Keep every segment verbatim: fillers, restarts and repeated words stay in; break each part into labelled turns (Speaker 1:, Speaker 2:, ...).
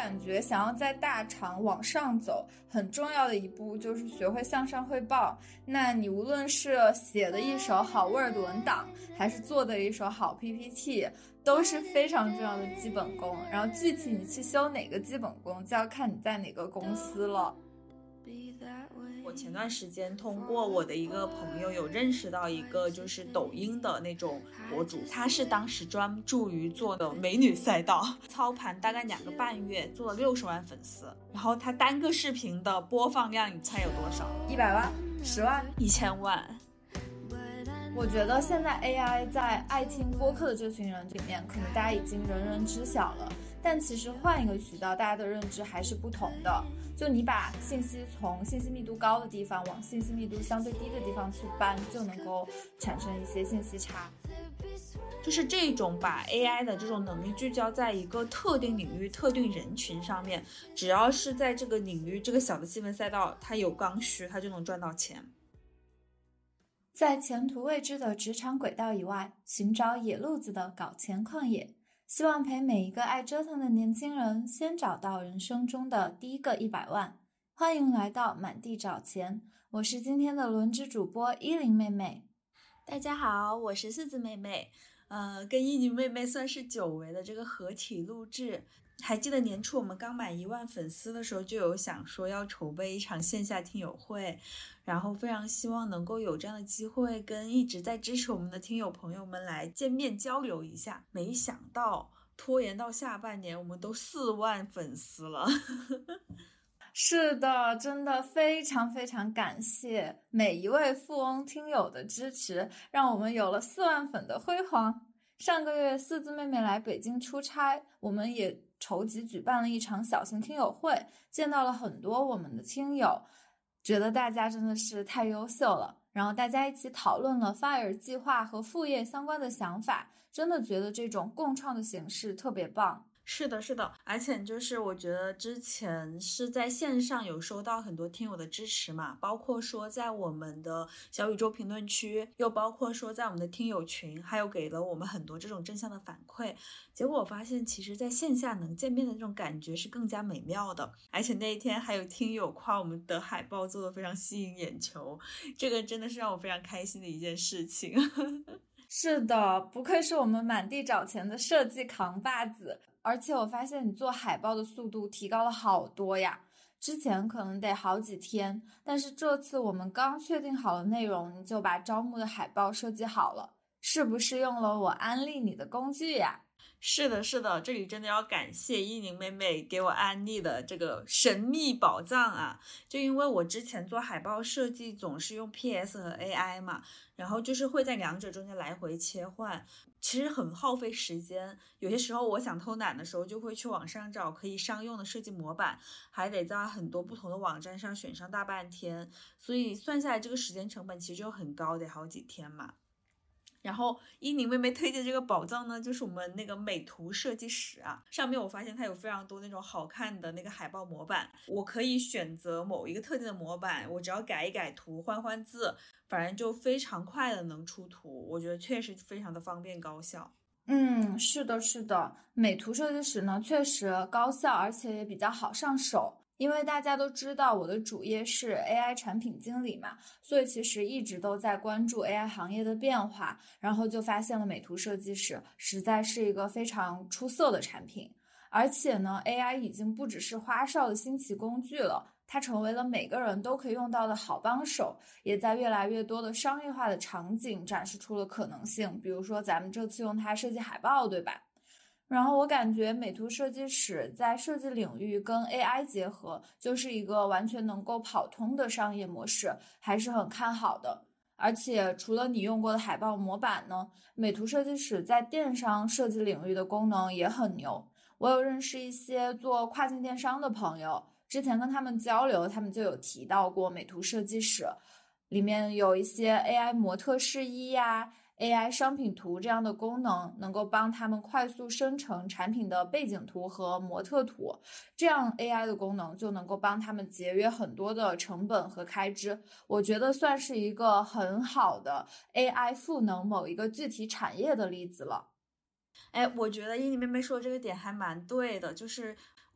Speaker 1: 感觉想要在大厂往上走，很重要的一步就是学会向上汇报。那你无论是写的一手好 Word 文档，还是做的一手好 P P T， 都是非常重要的基本功。然后具体你去修哪个基本功，就要看你在哪个公司了。
Speaker 2: 我前段时间通过我的一个朋友有认识到一个就是抖音的那种博主，他是当时专注于做的美女赛道，操盘大概两个半月做了六十万粉丝，然后他单个视频的播放量你猜有多少？
Speaker 1: 一百万、十万、
Speaker 2: 一千万。
Speaker 1: 我觉得现在 A I 在爱听播客的这群人里面，可能大家已经人人知晓了，但其实换一个渠道，大家的认知还是不同的。就你把信息从信息密度高的地方往信息密度相对低的地方去搬，就能够产生一些信息差。
Speaker 2: 就是这种把 A I 的这种能力聚焦在一个特定领域、特定人群上面，只要是在这个领域这个小的细分赛道，它有刚需，它就能赚到钱。
Speaker 1: 在前途未知的职场轨道以外，寻找野路子的搞钱旷野。希望陪每一个爱折腾的年轻人先找到人生中的第一个一百万。欢迎来到满地找钱，我是今天的轮值主播依林妹妹。
Speaker 2: 大家好，我是四子妹妹，呃，跟依林妹妹算是久违的这个合体录制。还记得年初我们刚满一万粉丝的时候，就有想说要筹备一场线下听友会，然后非常希望能够有这样的机会跟一直在支持我们的听友朋友们来见面交流一下。没想到拖延到下半年，我们都四万粉丝了。
Speaker 1: 是的，真的非常非常感谢每一位富翁听友的支持，让我们有了四万粉的辉煌。上个月四字妹妹来北京出差，我们也筹集举办了一场小型听友会，见到了很多我们的听友，觉得大家真的是太优秀了。然后大家一起讨论了 F I R E 计划和副业相关的想法，真的觉得这种共创的形式特别棒。
Speaker 2: 是的是的，而且就是我觉得之前是在线上有收到很多听友的支持嘛，包括说在我们的小宇宙评论区，又包括说在我们的听友群，还有给了我们很多这种正向的反馈。结果我发现其实在线下能见面的这种感觉是更加美妙的，而且那一天还有听友夸我们的海报做得非常吸引眼球，这个真的是让我非常开心的一件事情。
Speaker 1: 是的，不愧是我们满地找钱的设计扛把子，而且我发现你做海报的速度提高了好多呀，之前可能得好几天，但是这次我们刚确定好了内容，你就把招募的海报设计好了，是不是用了我安利你的工具呀？
Speaker 2: 是的是的，这里真的要感谢依宁妹妹给我安利的这个神秘宝藏啊！就因为我之前做海报设计总是用 P S 和 A I 嘛，然后就是会在两者中间来回切换，其实很耗费时间。有些时候我想偷懒的时候，就会去网上找可以商用的设计模板，还得在很多不同的网站上选上大半天，所以算下来这个时间成本其实就很高，得好几天嘛。然后依宁妹妹推荐这个宝藏呢，就是我们那个美图设计史啊，上面我发现它有非常多那种好看的那个海报模板，我可以选择某一个特定的模板，我只要改一改图换换字，反正就非常快的能出图，我觉得确实非常的方便高效。
Speaker 1: 嗯，是的是的，美图设计史呢确实高效，而且也比较好上手。因为大家都知道我的主业是 A I 产品经理嘛，所以其实一直都在关注 A I 行业的变化，然后就发现了美图设计师实在是一个非常出色的产品。而且呢 A I 已经不只是花哨的新奇工具了，它成为了每个人都可以用到的好帮手，也在越来越多的商业化的场景展示出了可能性，比如说咱们这次用它设计海报，对吧？然后我感觉美图设计史在设计领域跟 A I 结合，就是一个完全能够跑通的商业模式，还是很看好的。而且除了你用过的海报模板呢，美图设计史在电商设计领域的功能也很牛。我有认识一些做跨境电商的朋友，之前跟他们交流，他们就有提到过美图设计史，里面有一些 A I 模特试衣呀、A I 商品图这样的功能，能够帮他们快速生成产品的背景图和模特图，这样 A I 的功能就能够帮他们节约很多的成本和开支。我觉得算是一个很好的 A I 赋能某一个具体产业的例子了。
Speaker 2: 哎，我觉得依妮妹妹说的这个点还蛮对的，就是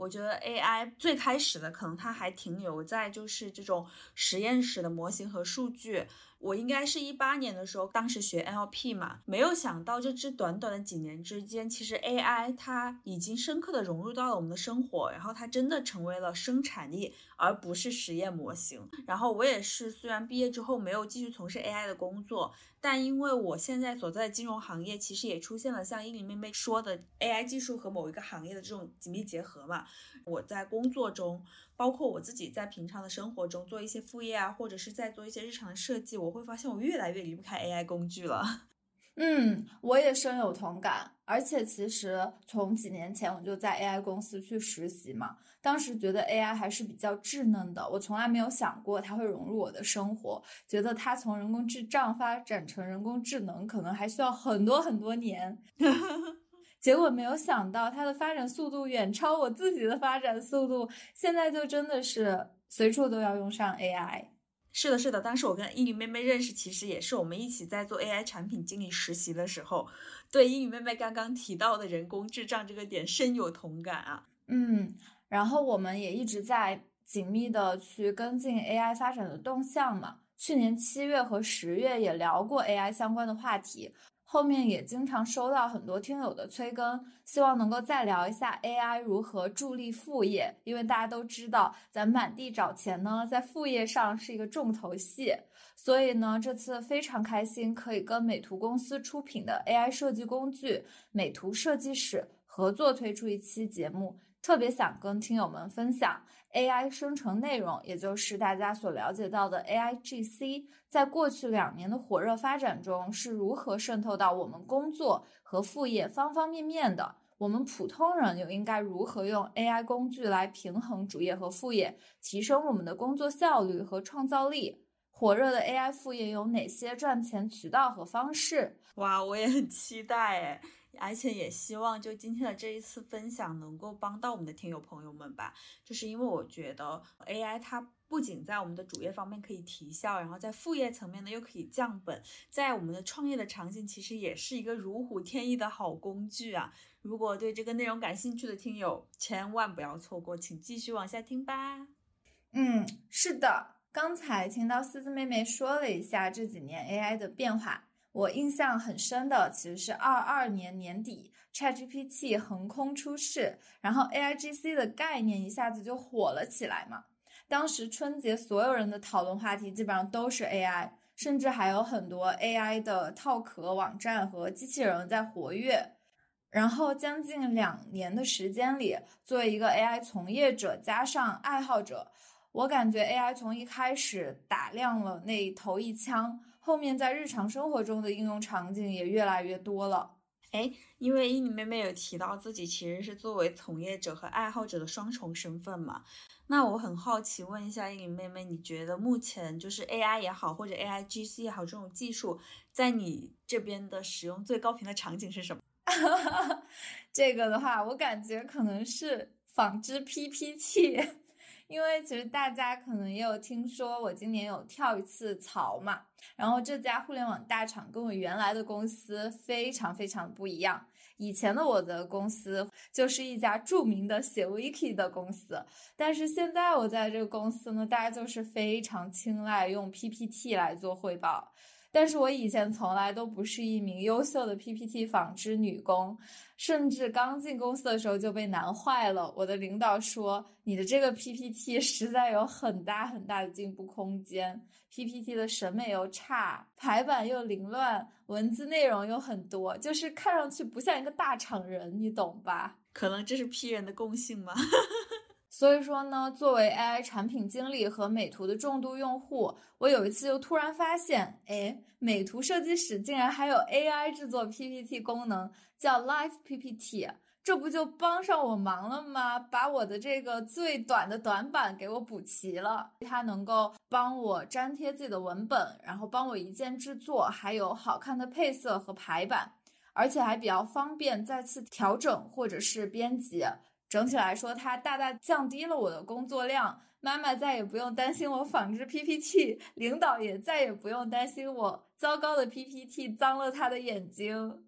Speaker 2: 我觉得 A I 最开始的可能它还停留在就是这种实验室的模型和数据。我应该是一八年的时候，当时学 N L P 嘛，没有想到这只短短的几年之间，其实 A I 它已经深刻的融入到了我们的生活，然后它真的成为了生产力，而不是实验模型。然后我也是，虽然毕业之后没有继续从事 A I 的工作，但因为我现在所在的金融行业其实也出现了像依林妹妹说的 A I 技术和某一个行业的这种紧密结合嘛，我在工作中，包括我自己在平常的生活中做一些副业啊，或者是在做一些日常的设计，我会发现我越来越离不开 A I 工具了。
Speaker 1: 嗯，我也深有同感。而且其实从几年前我就在 A I 公司去实习嘛，当时觉得 A I 还是比较稚嫩的，我从来没有想过它会融入我的生活，觉得它从人工智障发展成人工智能可能还需要很多很多年。结果没有想到它的发展速度远超我自己的发展速度，现在就真的是随处都要用上 A I。
Speaker 2: 是的是的，当时我跟依林妹妹认识，其实也是我们一起在做 A I 产品经理实习的时候，对依林妹妹刚刚提到的人工智障这个点深有同感啊。
Speaker 1: 嗯，然后我们也一直在紧密的去跟进 A I 发展的动向嘛，去年七月和十月也聊过 A I 相关的话题，后面也经常收到很多听友的催更，希望能够再聊一下 A I 如何助力副业，因为大家都知道咱满地找钱呢，在副业上是一个重头戏。所以呢，这次非常开心可以跟美图公司出品的 A I 设计工具美图设计室合作推出一期节目，特别想跟听友们分享 A I 生成内容，也就是大家所了解到的 A I G C， 在过去两年的火热发展中是如何渗透到我们工作和副业方方面面的，我们普通人又应该如何用 A I 工具来平衡主业和副业，提升我们的工作效率和创造力。火热的 A I 副业有哪些赚钱渠道和方式？
Speaker 2: 哇，我也很期待诶，而且也希望就今天的这一次分享能够帮到我们的听友朋友们吧。就是因为我觉得 A I 它不仅在我们的主业方面可以提效，然后在副业层面呢又可以降本，在我们的创业的场景其实也是一个如虎添翼的好工具啊。如果对这个内容感兴趣的听友千万不要错过，请继续往下听吧。
Speaker 1: 嗯，是的，刚才听到思思妹妹说了一下这几年 A I 的变化，我印象很深的其实是二二年年底 ChatGPT 横空出世，然后 A I G C 的概念一下子就火了起来嘛。当时春节所有人的讨论话题基本上都是 A I， 甚至还有很多 A I 的套壳网站和机器人在活跃。然后将近两年的时间里，作为一个 A I 从业者加上爱好者，我感觉 A I 从一开始打亮了那头一枪，后面在日常生活中的应用场景也越来越多了。
Speaker 2: 哎，因为依妮妹妹有提到自己其实是作为从业者和爱好者的双重身份嘛，那我很好奇问一下依妮妹妹，你觉得目前就是 A I 也好，或者 A I G C 也好，这种技术在你这边的使用最高频的场景是什么？
Speaker 1: 这个的话，我感觉可能是纺织 P P T。因为其实大家可能也有听说我今年有跳一次槽嘛，然后这家互联网大厂跟我原来的公司非常非常不一样。以前的我的公司就是一家著名的写 wiki 的公司，但是现在我在这个公司呢，大家就是非常青睐用 P P T 来做汇报。但是我以前从来都不是一名优秀的 P P T 纺织女工，甚至刚进公司的时候就被难坏了。我的领导说，你的这个 P P T 实在有很大很大的进步空间， P P T 的审美又差，排版又凌乱，文字内容又很多，就是看上去不像一个大厂人，你懂吧？
Speaker 2: 可能这是 P 人的共性吗？
Speaker 1: 所以说呢，作为 A I 产品经理和美图的重度用户，我有一次就突然发现，诶，美图设计室竟然还有 A I 制作 P P T 功能，叫 Live P P T， 这不就帮上我忙了吗？把我的这个最短的短板给我补齐了。它能够帮我粘贴自己的文本，然后帮我一键制作，还有好看的配色和排版，而且还比较方便再次调整或者是编辑。整体来说，它大大降低了我的工作量，妈妈再也不用担心我纺织 P P T， 领导也再也不用担心我糟糕的 P P T 脏了他的眼睛。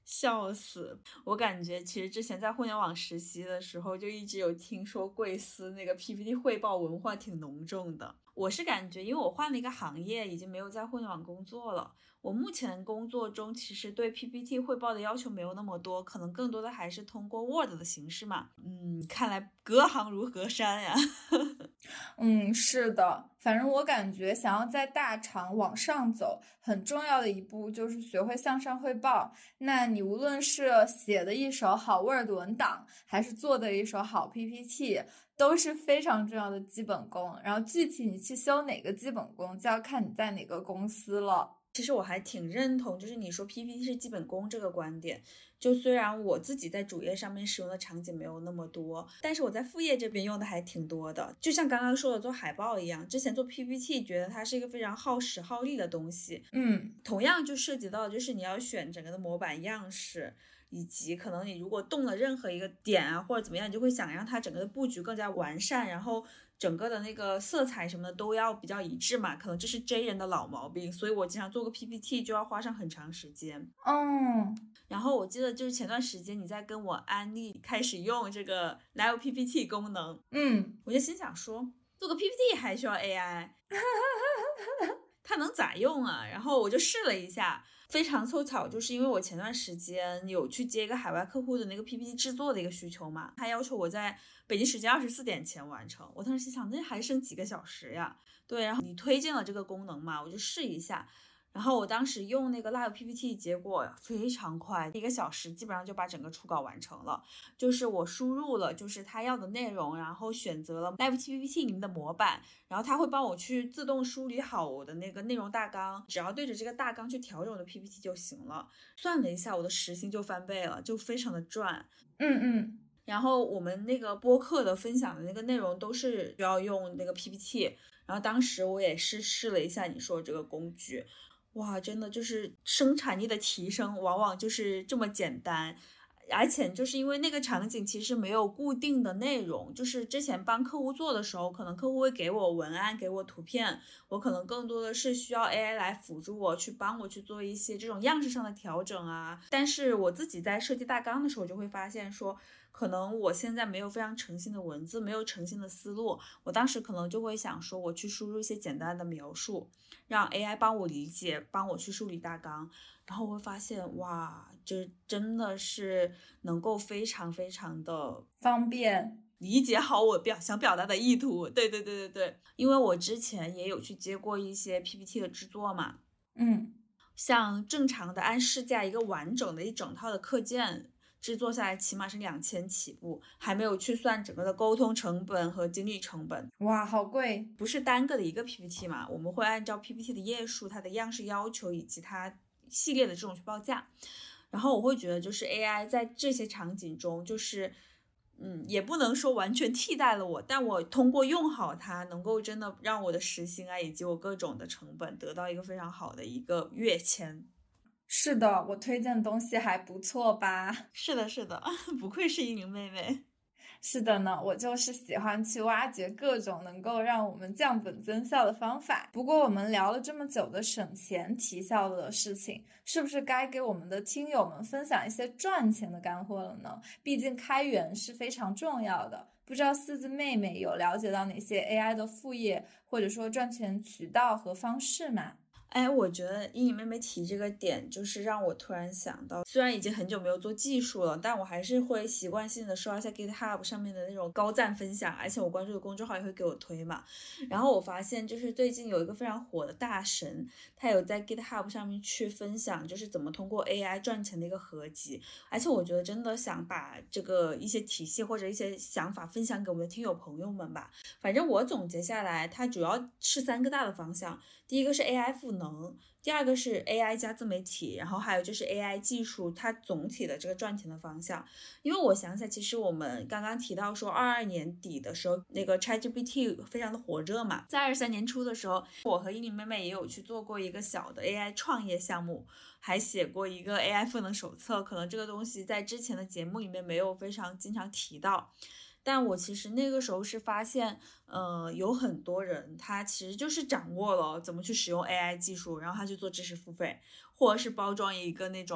Speaker 2: 笑死！我感觉其实之前在互联网实习的时候，就一直有听说贵司那个 P P T 汇报文化挺浓重的。我是感觉，因为我换了一个行业，已经没有在互联网工作了。我目前工作中其实对 P P T 汇报的要求没有那么多，可能更多的还是通过 Word 的形式嘛。嗯，看来隔行如隔山呀。
Speaker 1: 嗯，是的，反正我感觉想要在大厂往上走，很重要的一步就是学会向上汇报。那你无论是写的一手好 Word 文档，还是做的一手好 P P T，都是非常重要的基本功。然后具体你去修哪个基本功，就要看你在哪个公司了。
Speaker 2: 其实我还挺认同，就是你说 P P T 是基本功这个观点。就虽然我自己在主页上面使用的场景没有那么多，但是我在副业这边用的还挺多的。就像刚刚说的做海报一样，之前做 P P T 觉得它是一个非常耗时耗力的东西。
Speaker 1: 嗯，
Speaker 2: 同样就涉及到就是你要选整个的模板样式，以及可能你如果动了任何一个点啊或者怎么样，你就会想让它整个的布局更加完善，然后整个的那个色彩什么的都要比较一致嘛，可能这是 J 人的老毛病，所以我经常做个 P P T 就要花上很长时间。
Speaker 1: 哦，
Speaker 2: 然后我记得就是前段时间你在跟我安利开始用这个 Live P P T 功能，
Speaker 1: 嗯，
Speaker 2: 我就心想说，做个 P P T 还需要 A I， 它能咋用啊？然后我就试了一下。非常凑巧，就是因为我前段时间有去接一个海外客户的那个 P P T 制作的一个需求嘛，他要求我在北京时间二十四点前完成。我当时心想，那还剩几个小时呀？对，然后你推荐了这个功能嘛，我就试一下。然后我当时用那个 Live P P T， 结果非常快，一个小时基本上就把整个初稿完成了。就是我输入了就是他要的内容，然后选择了 Live P P T 里面的模板，然后他会帮我去自动梳理好我的那个内容大纲，只要对着这个大纲去调整我的 P P T 就行了。算了一下，我的时薪就翻倍了，就非常的赚。
Speaker 1: 嗯嗯。
Speaker 2: 然后我们那个播客的分享的那个内容都是需要用那个 P P T， 然后当时我也是试了一下你说这个工具。哇，真的就是生产力的提升往往就是这么简单。而且就是因为那个场景其实没有固定的内容，就是之前帮客户做的时候，可能客户会给我文案，给我图片，我可能更多的是需要 A I 来辅助我，去帮我去做一些这种样式上的调整啊。但是我自己在设计大纲的时候，就会发现说，可能我现在没有非常诚信的文字，没有诚信的思路，我当时可能就会想说，我去输入一些简单的描述，让 A I 帮我理解，帮我去梳理大纲。然后我会发现，哇，这真的是能够非常非常的
Speaker 1: 方便
Speaker 2: 理解好我表想表达的意图。对对对对对，因为我之前也有去接过一些 P P T 的制作嘛，
Speaker 1: 嗯，
Speaker 2: 像正常的按市价一个完整的一整套的课件制作下来起码是两千起步，还没有去算整个的沟通成本和精力成本。
Speaker 1: 哇，好贵。
Speaker 2: 不是单个的一个 P P T 嘛，我们会按照 P P T 的页数、它的样式要求以及它系列的这种去报价。然后我会觉得就是 A I 在这些场景中就是嗯，也不能说完全替代了我，但我通过用好它，能够真的让我的时薪啊，以及我各种的成本得到一个非常好的一个跃迁。
Speaker 1: 是的，我推荐的东西还不错吧？
Speaker 2: 是的，是的，不愧是一名妹妹。
Speaker 1: 是的呢，我就是喜欢去挖掘各种能够让我们降本增效的方法。不过我们聊了这么久的省钱提效的事情，是不是该给我们的听友们分享一些赚钱的干货了呢？毕竟开源是非常重要的。不知道四字妹妹有了解到哪些 A I 的副业或者说赚钱渠道和方式吗？
Speaker 2: 哎，我觉得依你妹妹提这个点，就是让我突然想到，虽然已经很久没有做技术了，但我还是会习惯性的刷一下 GitHub 上面的那种高赞分享，而且我关注的公众号也会给我推嘛。然后我发现，就是最近有一个非常火的大神，他有在 GitHub 上面去分享，就是怎么通过 A I 赚钱的一个合集。而且我觉得真的想把这个一些体系或者一些想法分享给我们的听友朋友们吧。反正我总结下来，它主要是三个大的方向。第一个是 A I 赋能，第二个是 A I 加自媒体，然后还有就是 A I 技术它总体的这个赚钱的方向。因为我想起来，其实我们刚刚提到说二二年底的时候，那个 ChatGPT 非常的火热嘛，在二三年初的时候，我和依林妹妹也有去做过一个小的 A I 创业项目，还写过一个 A I 赋能手册，可能这个东西在之前的节目里面没有非常经常提到。但我其实那个时候是发现，呃，有很多人他其实就是掌握了怎么去使用 A I 技术，然后他去做知识付费，或者是包装一个那种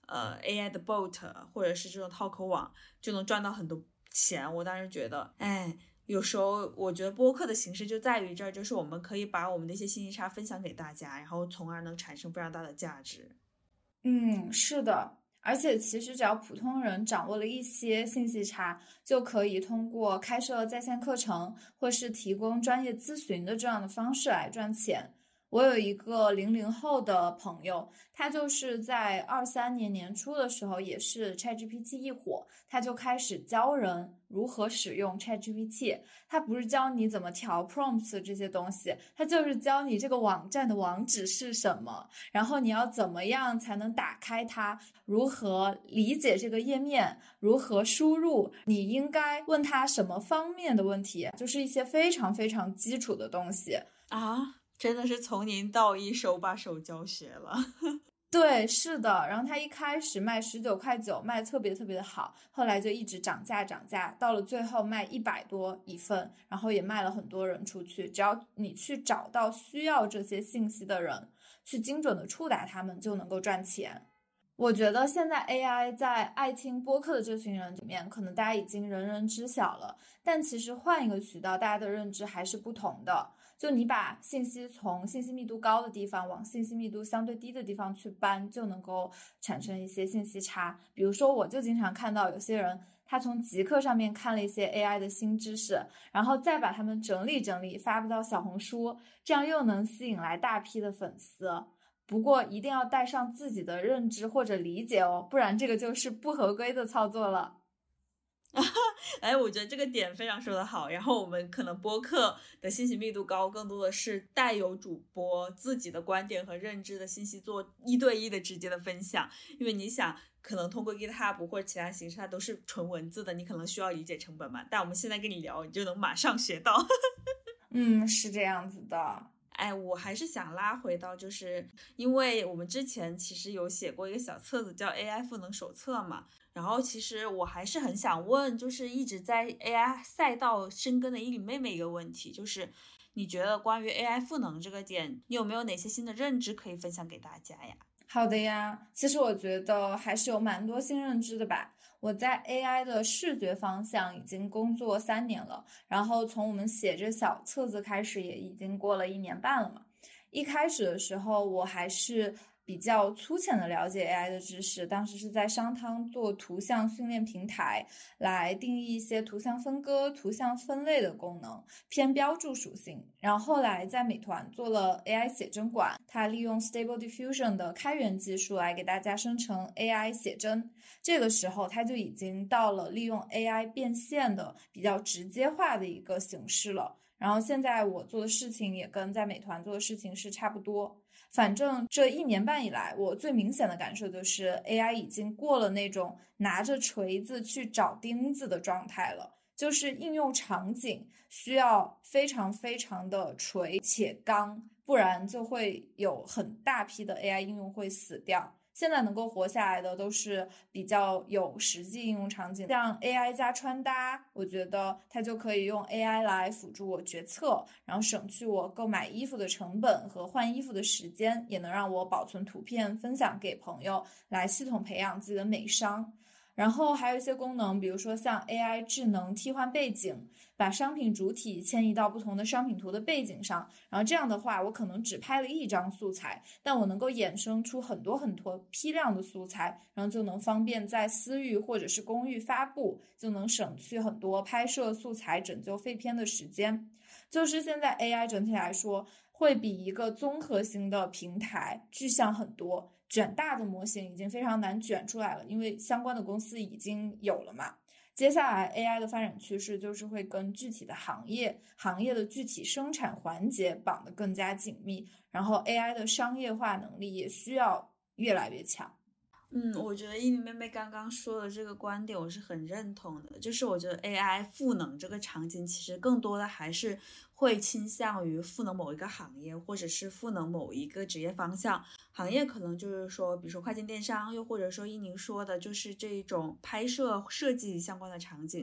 Speaker 2: 呃 A I 的 bot 或者是这种套口网就能赚到很多钱。我当时觉得，哎，有时候我觉得播客的形式就在于这儿，就是我们可以把我们的一些信息差分享给大家，然后从而能产生非常大的价值。
Speaker 1: 嗯，是的，而且其实只要普通人掌握了一些信息差，就可以通过开设在线课程或是提供专业咨询的这样的方式来赚钱。我有一个零零后的朋友，他就是在二三年年初的时候，也是 ChatGPT 一火，他就开始教人如何使用 ChatGPT。他不是教你怎么调 prompts 这些东西，他就是教你这个网站的网址是什么，然后你要怎么样才能打开它，如何理解这个页面，如何输入，你应该问他什么方面的问题，就是一些非常非常基础的东西
Speaker 2: 啊。真的是从零到一手把手教学了。
Speaker 1: 对，是的。然后他一开始卖十九块九，卖特别特别的好，后来就一直涨价涨价，到了最后卖一百多一份，然后也卖了很多人出去。只要你去找到需要这些信息的人，去精准的触达他们，就能够赚钱。我觉得现在 A I 在爱听播客的这群人里面，可能大家已经人人知晓了，但其实换一个渠道，大家的认知还是不同的。就你把信息从信息密度高的地方往信息密度相对低的地方去搬，就能够产生一些信息差。比如说，我就经常看到有些人，他从极客上面看了一些 A I 的新知识，然后再把它们整理整理，发布到小红书，这样又能吸引来大批的粉丝。不过一定要带上自己的认知或者理解哦，不然这个就是不合规的操作了。
Speaker 2: 哎，我觉得这个点非常说得好。然后我们可能播客的信息密度高，更多的是带有主播自己的观点和认知的信息做一对一的直接的分享。因为你想，可能通过 GitHub 或者其他形式，它都是纯文字的，你可能需要理解成本嘛。但我们现在跟你聊，你就能马上学到。
Speaker 1: 嗯，是这样子的。
Speaker 2: 哎，我还是想拉回到，就是因为我们之前其实有写过一个小册子叫 A I 赋能手册嘛，然后其实我还是很想问，就是一直在 A I 赛道深耕的依林妹妹一个问题，就是你觉得关于 A I 赋能这个点，你有没有哪些新的认知可以分享给大家呀？
Speaker 1: 好的呀，其实我觉得还是有蛮多新认知的吧。我在 A I 的视觉方向已经工作三年了，然后从我们写这小册子开始，也已经过了一年半了嘛。一开始的时候，我还是比较粗浅的了解 A I 的知识，当时是在商汤做图像训练平台，来定义一些图像分割、图像分类的功能，偏标注属性。然后后来在美团做了 A I 写真馆，它利用 Stable Diffusion 的开源技术来给大家生成 A I 写真。这个时候它就已经到了利用 A I 变现的比较直接化的一个形式了。然后现在我做的事情也跟在美团做的事情是差不多。反正这一年半以来，我最明显的感受就是 A I 已经过了那种拿着锤子去找钉子的状态了，就是应用场景需要非常非常的锤且刚，不然就会有很大批的 A I 应用会死掉。现在能够活下来的都是比较有实际应用场景，像 A I 加穿搭，我觉得它就可以用 A I 来辅助我决策，然后省去我购买衣服的成本和换衣服的时间，也能让我保存图片分享给朋友，来系统培养自己的美商。然后还有一些功能，比如说像 A I 智能替换背景，把商品主体迁移到不同的商品图的背景上，然后这样的话，我可能只拍了一张素材，但我能够衍生出很多很多批量的素材，然后就能方便在私域或者是公域发布，就能省去很多拍摄素材拯救废片的时间。就是现在 A I 整体来说会比一个综合性的平台具象很多，卷大的模型已经非常难卷出来了，因为相关的公司已经有了嘛。接下来 A I 的发展趋势就是会跟具体的行业行业的具体生产环节绑得更加紧密，然后 A I 的商业化能力也需要越来越强。
Speaker 2: 嗯，我觉得依林妹妹刚刚说的这个观点我是很认同的，就是我觉得 A I 赋能这个场景其实更多的还是会倾向于赋能某一个行业，或者是赋能某一个职业方向。行业可能就是说比如说跨境电商，又或者说依宁说的就是这种拍摄设计相关的场景。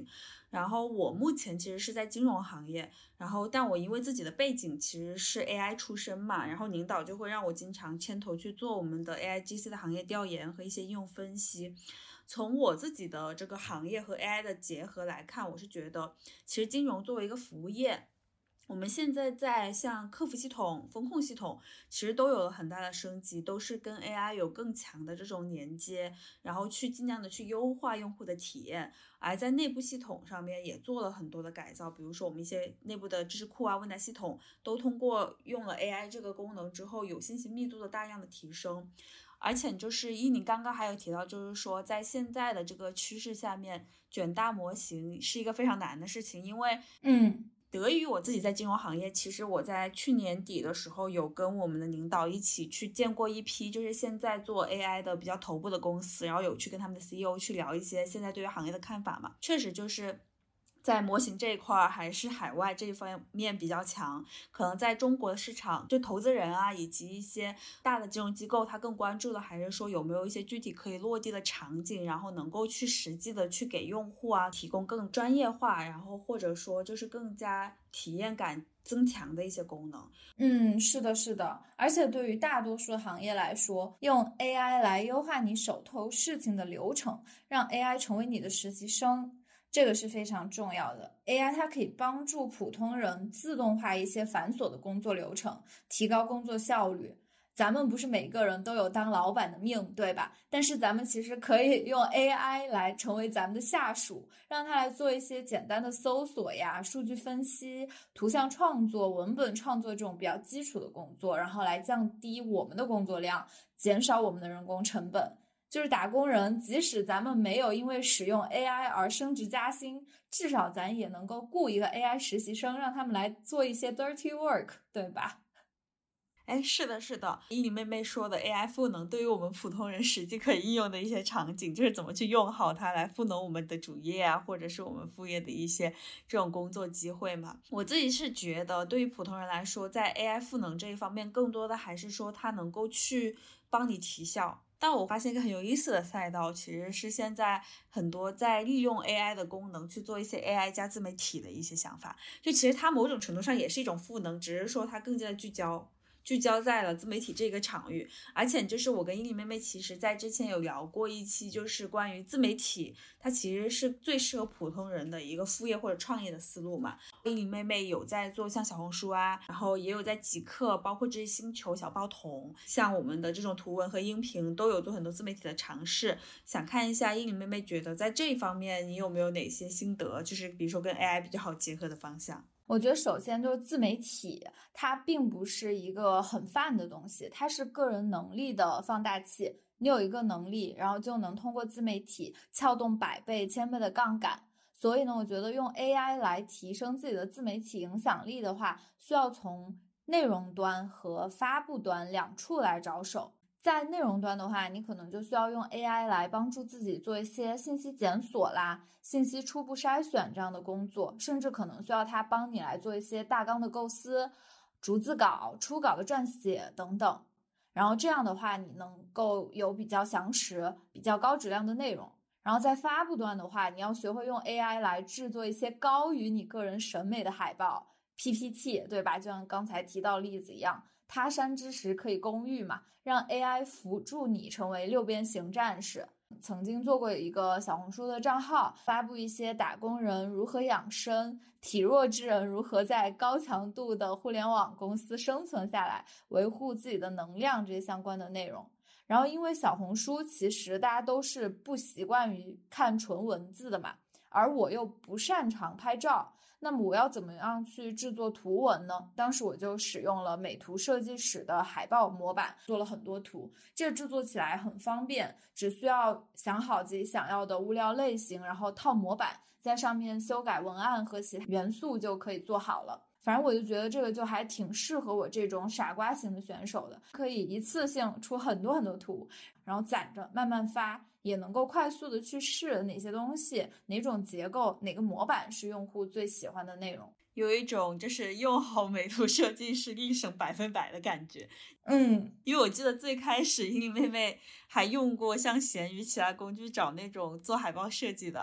Speaker 2: 然后我目前其实是在金融行业，然后但我因为自己的背景其实是 A I 出身嘛，然后领导就会让我经常牵头去做我们的 A I G C 的行业调研和一些应用分析。从我自己的这个行业和 A I 的结合来看，我是觉得其实金融作为一个服务业，我们现在在像客服系统、风控系统，其实都有了很大的升级，都是跟 A I 有更强的这种连接，然后去尽量的去优化用户的体验。而在内部系统上面也做了很多的改造，比如说我们一些内部的知识库啊、问答系统，都通过用了 A I 这个功能之后，有信息密度的大量的提升。而且就是依宁刚刚还有提到，就是说在现在的这个趋势下面，卷大模型是一个非常难的事情，因为
Speaker 1: 嗯。
Speaker 2: 得益于我自己在金融行业，其实我在去年底的时候有跟我们的领导一起去见过一批就是现在做 A I 的比较头部的公司，然后有去跟他们的 C E O 去聊一些现在对于行业的看法嘛。确实就是在模型这一块还是海外这一方面比较强，可能在中国的市场，就投资人啊以及一些大的金融机构，他更关注的还是说有没有一些具体可以落地的场景，然后能够去实际的去给用户啊提供更专业化，然后或者说就是更加体验感增强的一些功能。
Speaker 1: 嗯，是的，是的，而且对于大多数行业来说，用 A I 来优化你手头事情的流程，让 A I 成为你的实习生，这个是非常重要的。 A I 它可以帮助普通人自动化一些繁琐的工作流程，提高工作效率。咱们不是每个人都有当老板的命，对吧？但是咱们其实可以用 A I 来成为咱们的下属，让它来做一些简单的搜索呀、数据分析、图像创作、文本创作这种比较基础的工作，然后来降低我们的工作量，减少我们的人工成本。就是打工人，即使咱们没有因为使用 A I 而升职加薪，至少咱也能够雇一个 A I 实习生，让他们来做一些 dirty work， 对吧？
Speaker 2: 哎，是的，是的，依宁妹妹说的 A I 赋能对于我们普通人实际可以应用的一些场景，就是怎么去用好它来赋能我们的主业啊，或者是我们副业的一些这种工作机会嘛。我自己是觉得对于普通人来说，在 A I 赋能这一方面，更多的还是说它能够去帮你提效。但我发现一个很有意思的赛道，其实是现在很多在利用 A I 的功能去做一些 A I 加自媒体的一些想法，就其实它某种程度上也是一种赋能，只是说它更加的聚焦聚焦在了自媒体这个场域。而且就是我跟依林妹妹其实在之前有聊过一期，就是关于自媒体它其实是最适合普通人的一个副业或者创业的思路嘛。依林妹妹有在做像小红书啊，然后也有在极客，包括这些星球、小报童，像我们的这种图文和音频都有做很多自媒体的尝试。想看一下依林妹妹觉得在这一方面你有没有哪些心得，就是比如说跟 A I 比较好结合的方向。
Speaker 1: 我觉得首先就是自媒体，它并不是一个很泛的东西，它是个人能力的放大器。你有一个能力，然后就能通过自媒体撬动百倍、千倍的杠杆。所以呢，我觉得用 A I 来提升自己的自媒体影响力的话，需要从内容端和发布端两处来着手。在内容端的话，你可能就需要用 A I 来帮助自己做一些信息检索啦、信息初步筛选这样的工作，甚至可能需要它帮你来做一些大纲的构思、逐字稿、初稿的撰写等等。然后这样的话，你能够有比较详实、比较高质量的内容。然后在发布端的话，你要学会用 A I 来制作一些高于你个人审美的海报、P P T， 对吧？就像刚才提到例子一样，他山之石可以攻玉嘛，让 A I 辅助你成为六边形战士。曾经做过一个小红书的账号，发布一些打工人如何养生、体弱之人如何在高强度的互联网公司生存下来，维护自己的能量这些相关的内容。然后因为小红书其实大家都是不习惯于看纯文字的嘛，而我又不擅长拍照，那么我要怎么样去制作图文呢？当时我就使用了美图设计史的海报模板，做了很多图，这制作起来很方便，只需要想好自己想要的物料类型，然后套模板，在上面修改文案和其他元素就可以做好了。反正我就觉得这个就还挺适合我这种傻瓜型的选手的，可以一次性出很多很多图，然后攒着慢慢发，也能够快速的去试哪些东西、哪种结构、哪个模板是用户最喜欢的内容。
Speaker 2: 有一种就是用好美图设计是立省百分百的感觉。
Speaker 1: 嗯，
Speaker 2: 因为我记得最开始依林妹妹还用过像闲鱼其他工具找那种做海报设计的，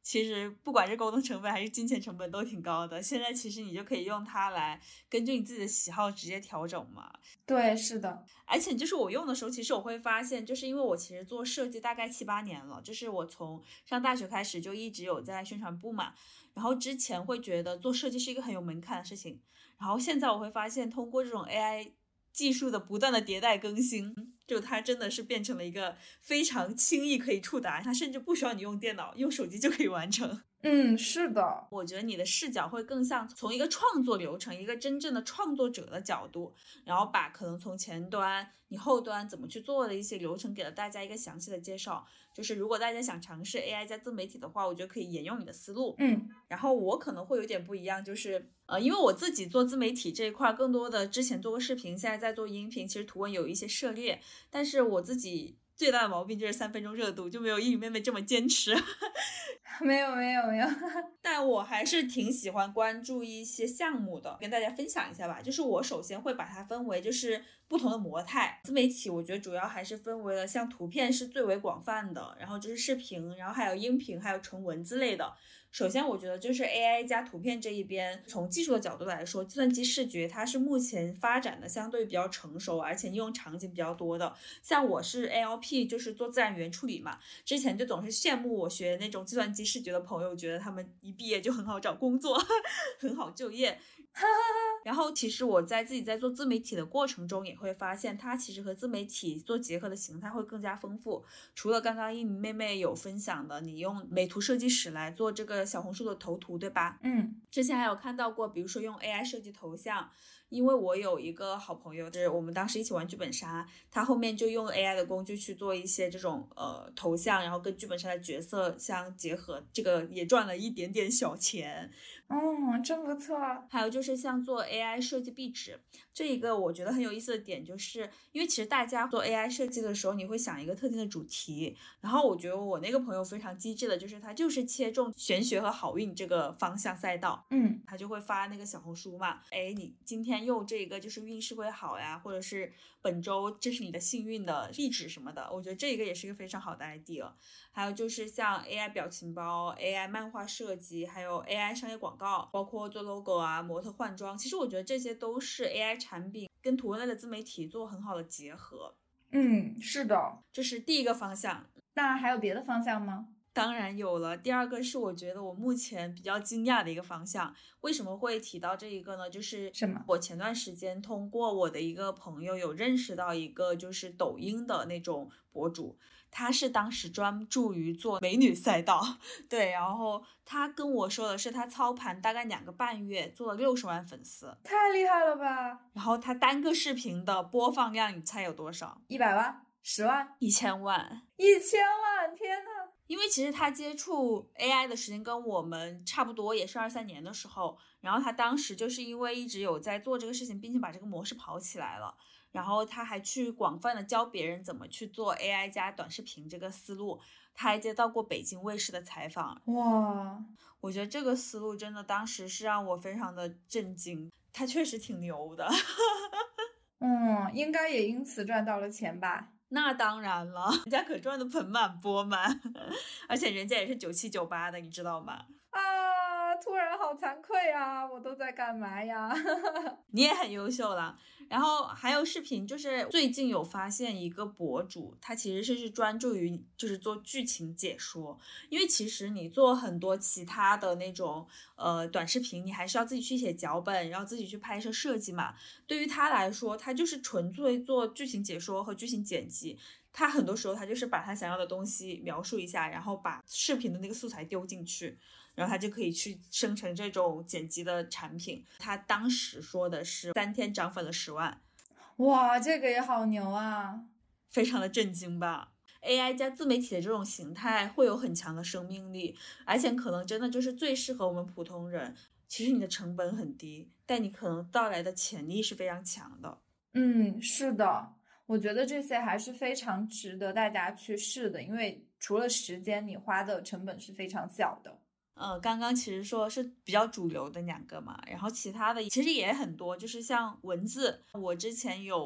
Speaker 2: 其实不管是沟通成本还是金钱成本都挺高的。现在其实你就可以用它来根据你自己的喜好直接调整嘛。
Speaker 1: 对，是的。
Speaker 2: 而且就是我用的时候，其实我会发现，就是因为我其实做设计大概七八年了，就是我从上大学开始就一直有在宣传部嘛，然后之前会觉得做设计是一个很有门槛的事情，然后现在我会发现通过这种 A I 技术的不断的迭代更新，就它真的是变成了一个非常轻易可以触达，它甚至不需要你用电脑，用手机就可以完成。
Speaker 1: 嗯，是的，
Speaker 2: 我觉得你的视角会更像从一个创作流程，一个真正的创作者的角度，然后把可能从前端你后端怎么去做的一些流程给了大家一个详细的介绍。就是如果大家想尝试 A I 加自媒体的话，我觉得可以沿用你的思路。
Speaker 1: 嗯，
Speaker 2: 然后我可能会有点不一样，就是呃，因为我自己做自媒体这一块，更多的之前做过视频，现在在做音频，其实图文有一些涉猎，但是我自己最大的毛病就是三分钟热度，就没有英语妹妹这么坚持。
Speaker 1: 没有没有没有，
Speaker 2: 但我还是挺喜欢关注一些项目的，跟大家分享一下吧。就是我首先会把它分为就是不同的模态，自媒体我觉得主要还是分为了像图片是最为广泛的，然后就是视频，然后还有音频，还有纯文字类的。首先我觉得就是 A I 加图片这一边，从技术的角度来说，计算机视觉它是目前发展的相对比较成熟，而且应用场景比较多的。像我是 A L P， 就是做自然语言处理嘛，之前就总是羡慕我学那种计算机视觉的朋友，觉得他们一毕业就很好找工作，很好就业。然后其实我在自己在做自媒体的过程中也会发现，它其实和自媒体做结合的形态会更加丰富。除了刚刚一鸣妹妹有分享的，你用美图设计师来做这个小红书的头图，对吧？
Speaker 1: 嗯，
Speaker 2: 之前还有看到过，比如说用 A I 设计头像，因为我有一个好朋友，就是我们当时一起玩剧本杀，他后面就用 A I 的工具去做一些这种呃头像，然后跟剧本杀的角色相结合，这个也赚了一点点小钱。
Speaker 1: 哦，真不错。
Speaker 2: 还有就是像做 A I 设计壁纸，这一个我觉得很有意思的点，就是因为其实大家做 A I 设计的时候，你会想一个特定的主题，然后我觉得我那个朋友非常机智的，就是他就是切中玄学和好运这个方向赛道，
Speaker 1: 嗯，
Speaker 2: 他就会发那个小红书嘛，哎，你今天用这个就是运势会好呀，或者是本周这是你的幸运的壁纸什么的，我觉得这个也是一个非常好的 idea。还有就是像 A I 表情包、A I 漫画设计，还有 A I 商业广告，包括做 logo 啊、模特换装，其实我觉得这些都是 A I 产品跟图文类的自媒体做很好的结合。
Speaker 1: 嗯，是的，
Speaker 2: 这是第一个方向。
Speaker 1: 那还有别的方向吗？
Speaker 2: 当然有了，第二个是我觉得我目前比较惊讶的一个方向。为什么会提到这一个呢？就是
Speaker 1: 什么？
Speaker 2: 我前段时间通过我的一个朋友有认识到一个就是抖音的那种博主，他是当时专注于做美女赛道，对，然后他跟我说的是他操盘大概两个半月做了六十万粉丝，
Speaker 1: 太厉害了吧！
Speaker 2: 然后他单个视频的播放量你猜有多少？
Speaker 1: 一百万？十万？
Speaker 2: 一千万？
Speaker 1: 一千万！天呐！
Speaker 2: 因为其实他接触 A I 的时间跟我们差不多，也是二三年的时候，然后他当时就是因为一直有在做这个事情，并且把这个模式跑起来了，然后他还去广泛的教别人怎么去做 A I 加短视频这个思路，他还接到过北京卫视的采访。
Speaker 1: 哇，
Speaker 2: 我觉得这个思路真的当时是让我非常的震惊，他确实挺牛的。
Speaker 1: 嗯，应该也因此赚到了钱吧？
Speaker 2: 那当然了，人家可赚得盆满钵满，而且人家也是九七九八的，你知道吗？
Speaker 1: 啊，突然好惭愧啊！我都在干嘛呀？
Speaker 2: 你也很优秀了。然后还有视频，就是最近有发现一个博主，他其实是是专注于就是做剧情解说，因为其实你做很多其他的那种呃短视频，你还是要自己去写脚本，然后自己去拍摄设计嘛。对于他来说，他就是纯粹做剧情解说和剧情剪辑。他很多时候他就是把他想要的东西描述一下，然后把视频的那个素材丢进去，然后他就可以去生成这种剪辑的产品。他当时说的是三天涨粉了十万，
Speaker 1: 哇，这个也好牛啊！
Speaker 2: 非常的震惊吧。A I 加自媒体的这种形态会有很强的生命力，而且可能真的就是最适合我们普通人。其实你的成本很低，但你可能带来的潜力是非常强的。
Speaker 1: 嗯，是的，我觉得这些还是非常值得大家去试的，因为除了时间，你花的成本是非常小的。
Speaker 2: 呃，刚刚其实说是比较主流的两个嘛，然后其他的其实也很多，就是像文字，我之前有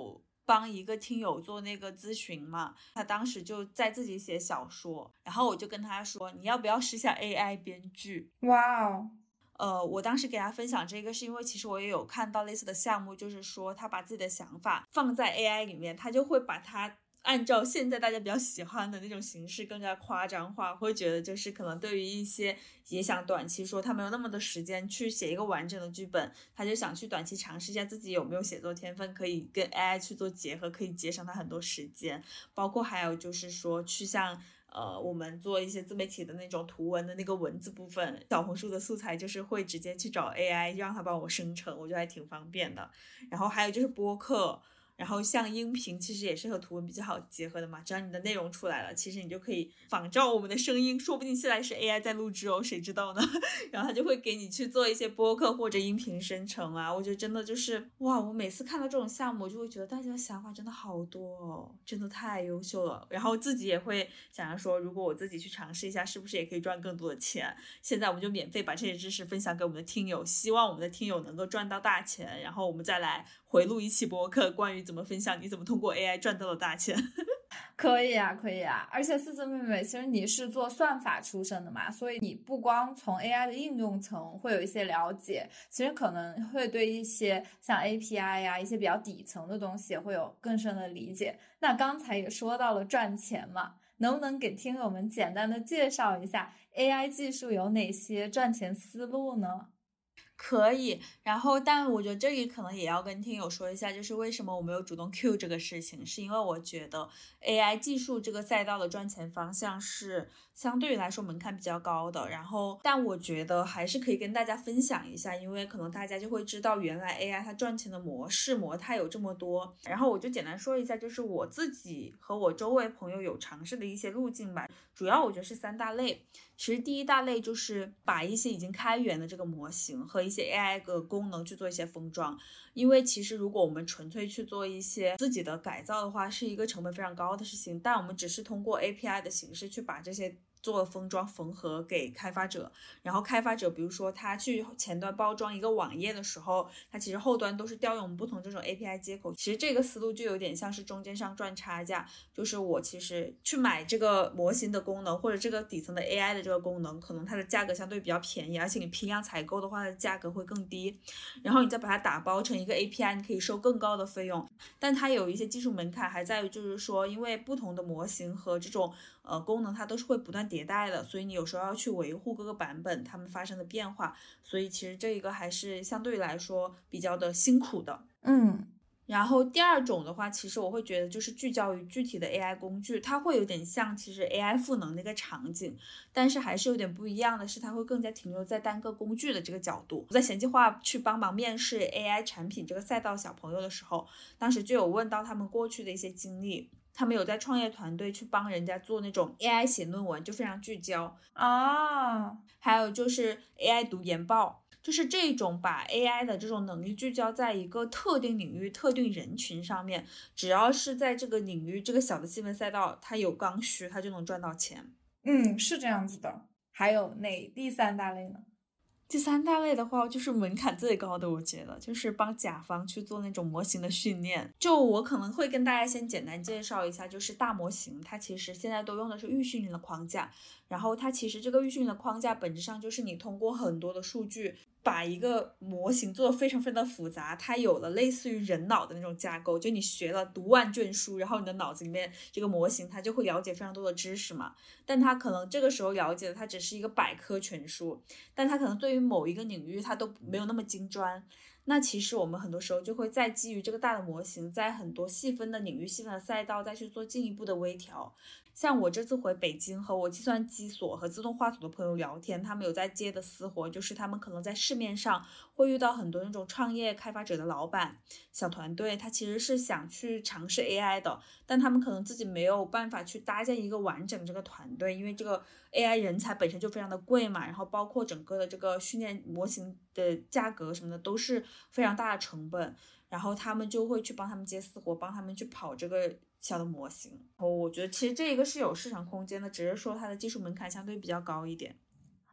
Speaker 2: 帮一个听友做那个咨询嘛，他当时就在自己写小说，然后我就跟他说，你要不要试下 A I 编剧？
Speaker 1: 哇哦！
Speaker 2: 呃，我当时给他分享这个是因为其实我也有看到类似的项目，就是说他把自己的想法放在 A I 里面，他就会把它按照现在大家比较喜欢的那种形式更加夸张化，会觉得就是可能对于一些也想短期说他没有那么多时间去写一个完整的剧本，他就想去短期尝试一下自己有没有写作天分，可以跟 A I 去做结合，可以节省他很多时间。包括还有就是说去像呃，我们做一些自媒体的那种图文的那个文字部分，小红书的素材就是会直接去找 A I 让它帮我生成，我觉得还挺方便的。然后还有就是播客，然后像音频其实也是和图文比较好结合的嘛，只要你的内容出来了，其实你就可以仿照我们的声音，说不定现在是 A I 在录制哦，谁知道呢？然后他就会给你去做一些播客或者音频生成啊，我觉得真的就是哇，我每次看到这种项目，我就会觉得大家的想法真的好多哦，真的太优秀了。然后自己也会想着说，如果我自己去尝试一下，是不是也可以赚更多的钱？现在我们就免费把这些知识分享给我们的听友，希望我们的听友能够赚到大钱，然后我们再来回录一期播客，关于怎么分享你怎么通过 A I 赚到了大钱。
Speaker 1: 可以啊，可以啊，而且四字妹妹，其实你是做算法出身的嘛，所以你不光从 A I 的应用层会有一些了解，其实可能会对一些像 A P I 呀、一些比较底层的东西会有更深的理解。那刚才也说到了赚钱嘛，能不能给听友们简单的介绍一下 A I 技术有哪些赚钱思路呢？
Speaker 2: 可以，然后但我觉得这里可能也要跟听友说一下，就是为什么我没有主动 Q 这个事情，是因为我觉得 A I 技术这个赛道的赚钱方向是相对于来说门槛比较高的，然后但我觉得还是可以跟大家分享一下，因为可能大家就会知道原来 A I 它赚钱的模式模态有这么多，然后我就简单说一下，就是我自己和我周围朋友有尝试的一些路径吧，主要我觉得是三大类。其实第一大类就是把一些已经开源的这个模型和一些 A I 的功能去做一些封装，因为其实如果我们纯粹去做一些自己的改造的话，是一个成本非常高的事情，但我们只是通过 A P I 的形式去把这些做封装缝合给开发者，然后开发者比如说他去前端包装一个网页的时候，他其实后端都是调用我们不同这种 A P I 接口，其实这个思路就有点像是中间商赚差价，就是我其实去买这个模型的功能或者这个底层的 A I 的这个功能，可能它的价格相对比较便宜，而且你批量采购的话它的价格会更低，然后你再把它打包成一个 A P I， 你可以收更高的费用，但它有一些技术门槛还在于就是说，因为不同的模型和这种呃功能它都是会不断迭代的，所以你有时候要去维护各个版本它们发生的变化，所以其实这一个还是相对来说比较的辛苦的。
Speaker 1: 嗯。
Speaker 2: 然后第二种的话，其实我会觉得就是聚焦于具体的 A I 工具，它会有点像其实 A I 赋能那个场景，但是还是有点不一样的是，它会更加停留在单个工具的这个角度。我在闲计划去帮忙面试 A I 产品这个赛道小朋友的时候，当时就有问到他们过去的一些经历，他们有在创业团队去帮人家做那种 A I 写论文，就非常聚焦
Speaker 1: 啊，
Speaker 2: 还有就是 A I 读研报，就是这种把 A I 的这种能力聚焦在一个特定领域、特定人群上面，只要是在这个领域这个小的细分赛道，它有刚需，它就能赚到钱。
Speaker 1: 嗯，是这样子的。还有哪第三大类呢？
Speaker 2: 第三大类的话，就是门槛最高的，我觉得就是帮甲方去做那种模型的训练。就我可能会跟大家先简单介绍一下，就是大模型，它其实现在都用的是预训练的框架，然后它其实这个预训练的框架本质上就是你通过很多的数据，把一个模型做得非常非常的复杂，它有了类似于人脑的那种架构，就你学了读万卷书，然后你的脑子里面这个模型它就会了解非常多的知识嘛，但它可能这个时候了解的它只是一个百科全书，但它可能对于某一个领域它都没有那么精专，那其实我们很多时候就会再基于这个大的模型，在很多细分的领域、细分的赛道再去做进一步的微调。像我这次回北京和我计算机所和自动化所的朋友聊天，他们有在接的私活，就是他们可能在市面上会遇到很多那种创业开发者的老板小团队，他其实是想去尝试 A I 的，但他们可能自己没有办法去搭建一个完整的这个团队，因为这个 A I 人才本身就非常的贵嘛，然后包括整个的这个训练模型的价格什么的都是非常大的成本，然后他们就会去帮他们接私活，帮他们去跑这个小的模型。然后我觉得其实这个是有市场空间的，只是说它的技术门槛相对比较高一点。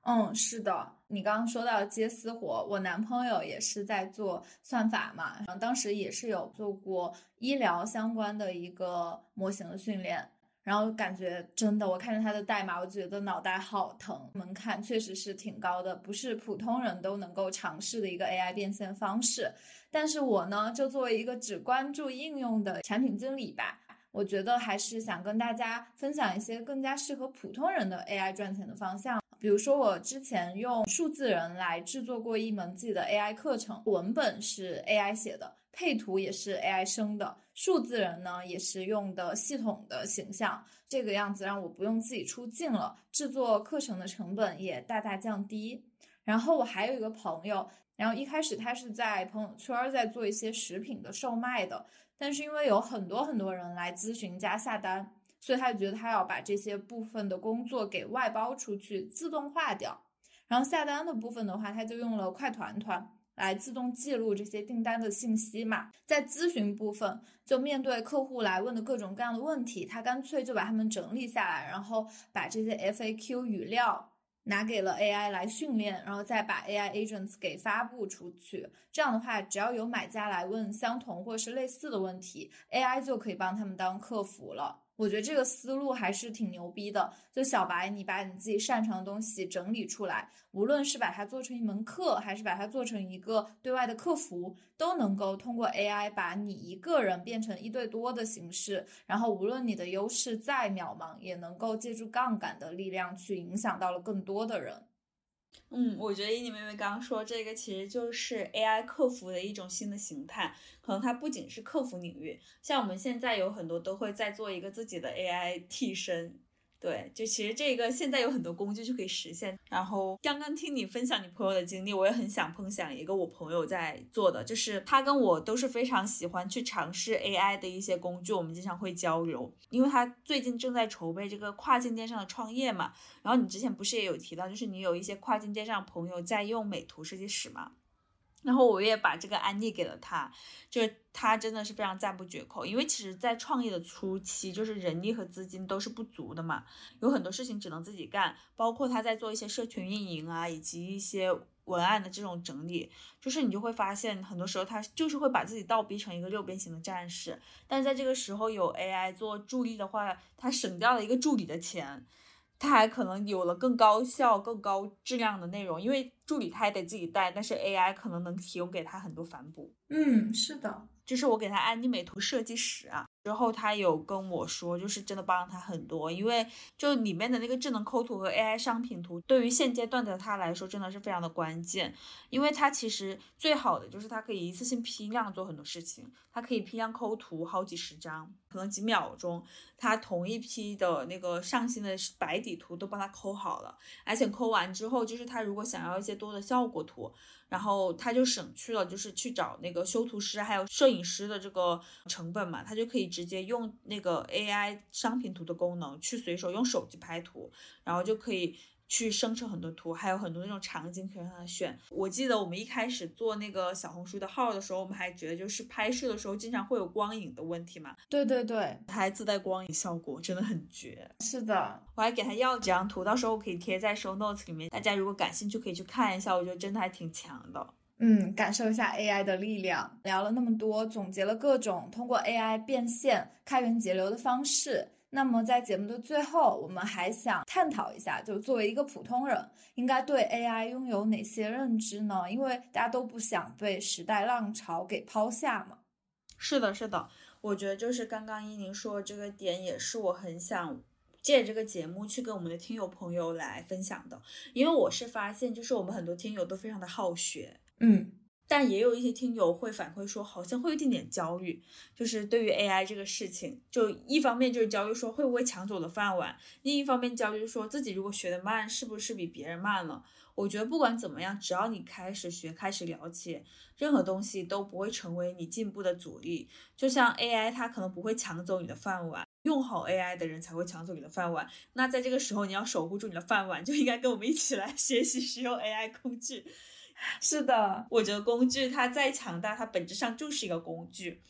Speaker 1: 嗯，是的，你刚刚说到接私活，我男朋友也是在做算法嘛，然后当时也是有做过医疗相关的一个模型的训练，然后感觉真的，我看着他的代码，我觉得脑袋好疼，门槛确实是挺高的，不是普通人都能够尝试的一个 A I 变现方式。但是我呢，就作为一个只关注应用的产品经理吧，我觉得还是想跟大家分享一些更加适合普通人的 A I 赚钱的方向。比如说我之前用数字人来制作过一门自己的 A I 课程，文本是 A I 写的，配图也是 A I 生的，数字人呢也是用的系统的形象，这个样子让我不用自己出镜了，制作课程的成本也大大降低。然后我还有一个朋友，然后一开始他是在朋友圈在做一些食品的售卖的，但是因为有很多很多人来咨询加下单，所以他就觉得他要把这些部分的工作给外包出去，自动化掉。然后下单的部分的话，他就用了快团团来自动记录这些订单的信息嘛。在咨询部分，就面对客户来问的各种各样的问题，他干脆就把它们整理下来，然后把这些 F A Q 语料拿给了 A I 来训练，然后再把 A I agents 给发布出去。这样的话，只要有买家来问相同或是类似的问题， A I 就可以帮他们当客服了。我觉得这个思路还是挺牛逼的，就小白你把你自己擅长的东西整理出来，无论是把它做成一门课，还是把它做成一个对外的客服，都能够通过 A I 把你一个人变成一对多的形式，然后无论你的优势再渺茫，也能够借助杠杆的力量去影响到了更多的人。
Speaker 2: 嗯，我觉得依妮妹妹刚刚说这个其实就是 A I 客服的一种新的形态，可能它不仅是客服领域，像我们现在有很多都会在做一个自己的 A I 替身。对，就其实这个现在有很多工具就可以实现。然后刚刚听你分享你朋友的经历，我也很想分享一个我朋友在做的，就是他跟我都是非常喜欢去尝试 A I 的一些工具，我们经常会交流，因为他最近正在筹备这个跨境电商的创业嘛。然后你之前不是也有提到，就是你有一些跨境电商朋友在用美图设计师嘛？然后我也把这个案例给了他，就是他真的是非常赞不绝口，因为其实在创业的初期，就是人力和资金都是不足的嘛，有很多事情只能自己干，包括他在做一些社群运营啊，以及一些文案的这种整理，就是你就会发现很多时候他就是会把自己倒逼成一个六边形的战士，但是在这个时候有 A I 做助力的话，他省掉了一个助理的钱，他还可能有了更高效更高质量的内容，因为助理他还得自己带，但是 A I 可能能提供给他很多反哺。
Speaker 1: 嗯，是的，
Speaker 2: 就是我给他安利美图设计师啊，之后他有跟我说，就是真的帮了他很多，因为就里面的那个智能抠图和 A I 商品图，对于现阶段的他来说真的是非常的关键，因为他其实最好的就是他可以一次性批量做很多事情，他可以批量抠图好几十张，可能几秒钟，他同一批的那个上新的白底图都帮他抠好了，而且抠完之后，就是他如果想要一些多的效果图，然后他就省去了就是去找那个修图师还有摄影师的这个成本嘛，他就可以直接用那个 A I 商品图的功能去随手用手机拍图，然后就可以去生成很多图，还有很多那种场景可以让他选。我记得我们一开始做那个小红书的号的时候，我们还觉得就是拍摄的时候经常会有光影的问题嘛，
Speaker 1: 对对对，
Speaker 2: 它还自带光影效果，真的很绝。
Speaker 1: 是的，
Speaker 2: 我还给他要几张图，到时候我可以贴在 show notes 里面，大家如果感兴趣可以去看一下，我觉得真的还挺强的。
Speaker 1: 嗯，感受一下 A I 的力量。聊了那么多，总结了各种通过 A I 变现、开源节流的方式。那么在节目的最后，我们还想探讨一下，就作为一个普通人，应该对 A I 拥有哪些认知呢？因为大家都不想被时代浪潮给抛下嘛。
Speaker 2: 是的，是的，我觉得就是刚刚依宁说的这个点，也是我很想借这个节目去跟我们的听友朋友来分享的，因为我是发现，就是我们很多听友都非常的好学，
Speaker 1: 嗯。
Speaker 2: 但也有一些听友会反馈说，好像会有一点点焦虑，就是对于 A I 这个事情，就一方面就是焦虑说会不会抢走了饭碗，另一方面焦虑说自己如果学得慢，是不是比别人慢了？我觉得不管怎么样，只要你开始学，开始了解，任何东西都不会成为你进步的阻力。就像 A I， 它可能不会抢走你的饭碗，用好 A I 的人才会抢走你的饭碗。那在这个时候，你要守护住你的饭碗，就应该跟我们一起来学习使用 A I 工具。
Speaker 1: 是的，
Speaker 2: 我觉得工具它再强大，它本质上就是一个工具。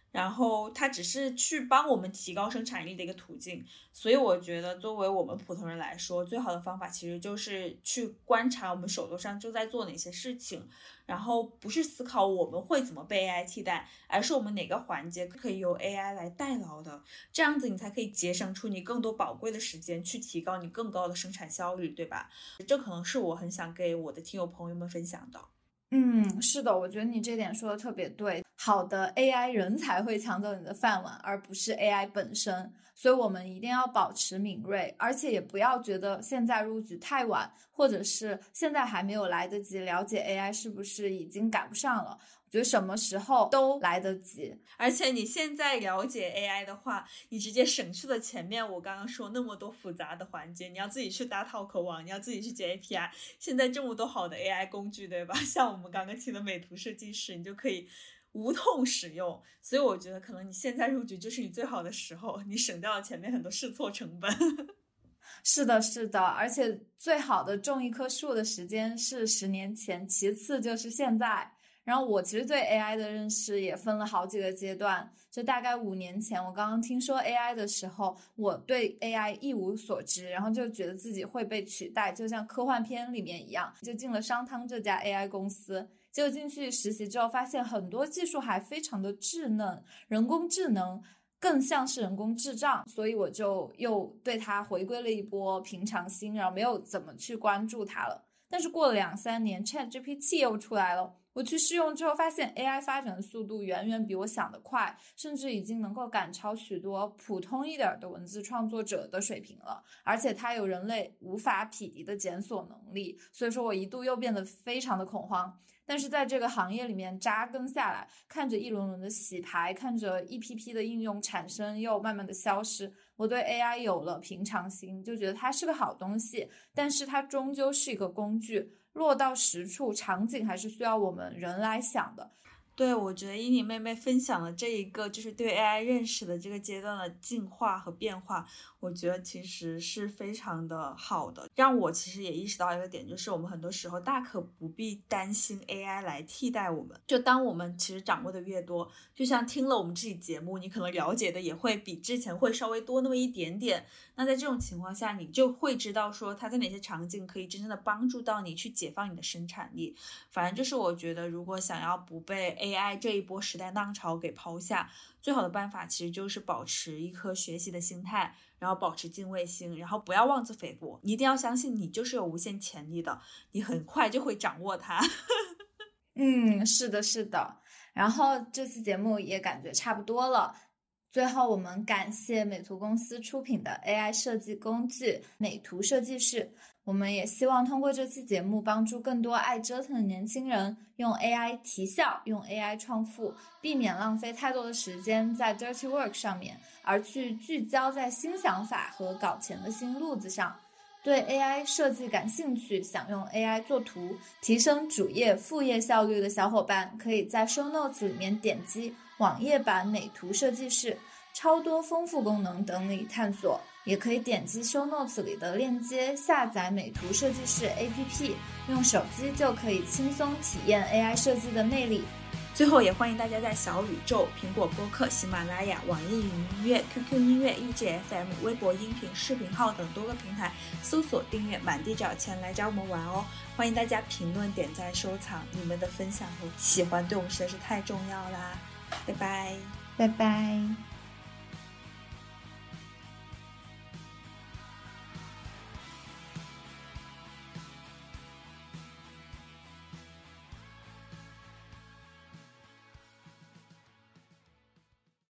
Speaker 2: 然后它只是去帮我们提高生产力的一个途径。所以我觉得作为我们普通人来说，最好的方法其实就是去观察我们手头上正在做哪些事情，然后不是思考我们会怎么被 A I 替代，而是我们哪个环节可以由 A I 来代劳的，这样子你才可以节省出你更多宝贵的时间，去提高你更高的生产效率，对吧？这可能是我很想给我的听友朋友们分享的。
Speaker 1: 嗯，是的，我觉得你这点说的特别对。好的 A I 人才会抢走你的饭碗，而不是 A I 本身。所以我们一定要保持敏锐，而且也不要觉得现在入局太晚，或者是现在还没有来得及了解 A I 是不是已经赶不上了。我觉得什么时候都来得及。
Speaker 2: 而且你现在了解 A I 的话，你直接省去了前面我刚刚说那么多复杂的环节，你要自己去搭套口网，你要自己去接 A P I， 现在这么多好的 A I 工具，对吧？像我们刚刚提的美图设计师，你就可以无痛使用。所以我觉得可能你现在入局就是你最好的时候，你省掉了前面很多试错成本。
Speaker 1: 是的，是的，而且最好的种一棵树的时间是十年前，其次就是现在。然后我其实对 A I 的认识也分了好几个阶段，就大概五年前我刚刚听说 A I 的时候，我对 A I 一无所知，然后就觉得自己会被取代，就像科幻片里面一样，就进了商汤这家 A I 公司。结果进去实习之后发现很多技术还非常的稚嫩，人工智能更像是人工智障，所以我就又对它回归了一波平常心，然后没有怎么去关注它了。但是过了两三年 ChatGPT 又出来了，我去试用之后发现 A I 发展的速度远远比我想的快，甚至已经能够赶超许多普通一点的文字创作者的水平了，而且它有人类无法匹敌的检索能力，所以说我一度又变得非常的恐慌。但是在这个行业里面扎根下来，看着一轮轮的洗牌，看着一批批的应用产生又慢慢的消失，我对 A I 有了平常心，就觉得它是个好东西，但是它终究是一个工具，落到实处场景还是需要我们人来想的。
Speaker 2: 对，我觉得依妮妹妹分享了这一个就是对 A I 认识的这个阶段的进化和变化，我觉得其实是非常的好的，让我其实也意识到一个点，就是我们很多时候大可不必担心 A I 来替代我们。就当我们其实掌握的越多，就像听了我们这期节目，你可能了解的也会比之前会稍微多那么一点点，那在这种情况下，你就会知道说它在哪些场景可以真正的帮助到你去解放你的生产力。反正就是我觉得如果想要不被 A I这一波时代浪潮给抛下，最好的办法其实就是保持一颗学习的心态，然后保持敬畏心，然后不要妄自菲薄，你一定要相信你就是有无限潜力的，你很快就会掌握它。
Speaker 1: 嗯，是的，是的。然后这期节目也感觉差不多了，最后我们感谢美图公司出品的 A I 设计工具美图设计室。我们也希望通过这期节目帮助更多爱折腾的年轻人用 A I 提效，用 A I 创富，避免浪费太多的时间在 dirty work 上面，而去聚焦在新想法和搞钱的新路子上。对 A I 设计感兴趣，想用 A I 做图提升主页副业效率的小伙伴，可以在 show notes 里面点击网页版美图设计室，超多丰富功能等你探索。也可以点击 show notes 里的链接下载美图设计室 A P P， 用手机就可以轻松体验 A I 设计的魅力。
Speaker 2: 最后也欢迎大家在小宇宙、苹果播客、喜马拉雅、网易云音乐、Q Q 音乐、荔枝 F M、微博音频、视频号等多个平台搜索订阅满地找钱来找我们玩哦。欢迎大家评论、点赞、收藏，你们的分享和喜欢对我们实在是太重要啦。拜拜，
Speaker 1: 拜拜。